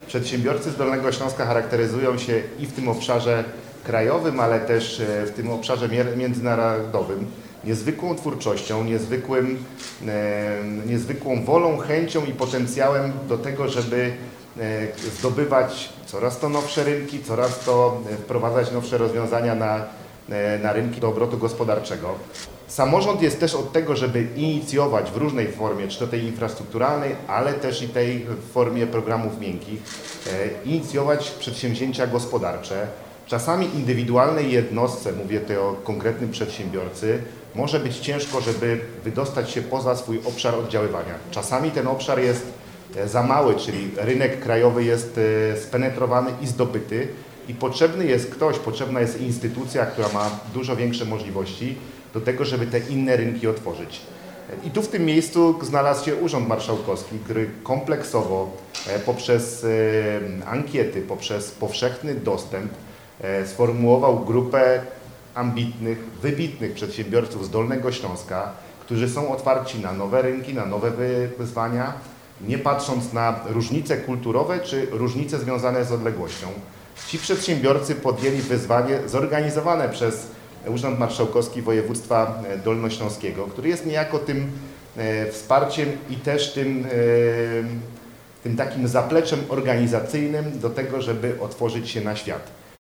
Przedsiębiorcy z Dolnego Śląska charakteryzują się i w tym obszarze krajowym, ale też w tym obszarze międzynarodowym niezwykłą twórczością, niezwykłą wolą, chęcią i potencjałem do tego, żeby zdobywać coraz to nowsze rynki, coraz to wprowadzać nowsze rozwiązania na rynki do obrotu gospodarczego. Samorząd jest też od tego, żeby inicjować w różnej formie, czy to tej infrastrukturalnej, ale też i tej w formie programów miękkich, inicjować przedsięwzięcia gospodarcze. Czasami indywidualnej jednostce, mówię tutaj o konkretnym przedsiębiorcy, może być ciężko, żeby wydostać się poza swój obszar oddziaływania. Czasami ten obszar jest za mały, czyli rynek krajowy jest spenetrowany i zdobyty i potrzebny jest ktoś, potrzebna jest instytucja, która ma dużo większe możliwości do tego, żeby te inne rynki otworzyć. I tu w tym miejscu znalazł się Urząd Marszałkowski, który kompleksowo poprzez ankiety, poprzez powszechny dostęp sformułował grupę ambitnych, wybitnych przedsiębiorców z Dolnego Śląska, którzy są otwarci na nowe rynki, na nowe wyzwania, nie patrząc na różnice kulturowe czy różnice związane z odległością. Ci przedsiębiorcy podjęli wyzwanie zorganizowane przez Urząd Marszałkowski Województwa Dolnośląskiego, który jest niejako tym wsparciem i też tym takim zapleczem organizacyjnym do tego, żeby otworzyć się na świat.